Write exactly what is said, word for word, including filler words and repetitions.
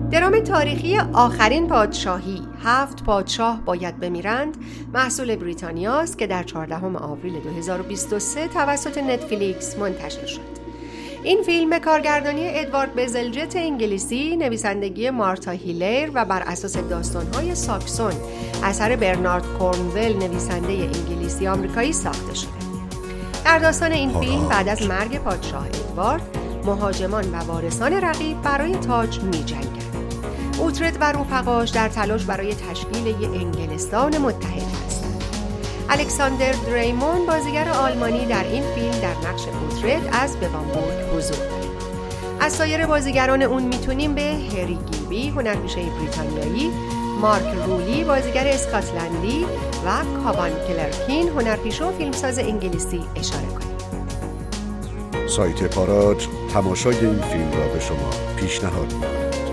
درام تاریخی آخرین پادشاهی، هفت پادشاه باید بمیرند، محصول بریتانیاست که در چهاردهم آوریل دو هزار و بیست و سه توسط نتفلیکس منتشر شد. این فیلم به کارگردانی ادوارد بزلجت انگلیسی، نویسندگی مارتا هیلر و بر اساس داستان‌های ساکسون اثر برنارد کورنول نویسنده انگلیسی آمریکایی ساخته شده. در داستان این فیلم بعد از مرگ پادشاه ادوارد، مهاجمان و وارثان رقیب برای تاج می‌جنگند. اوترد و رفقاش در تلاش برای تشکیل یک انگلستان متحد هستند. الکساندر دریمون بازیگر آلمانی در این فیلم در نقش اوترد از بوانبورگ حضور دارد. از سایر بازیگران اون میتونیم به هری گیلبی هنرپیشه بریتانیایی، مارک رولی بازیگر اسکاتلندی و کابان کلرکین هنرپیشه و فیلمساز انگلیسی اشاره کنیم. سایت پاراج تماشای این فیلم را به شما پیشنهاد می‌کند.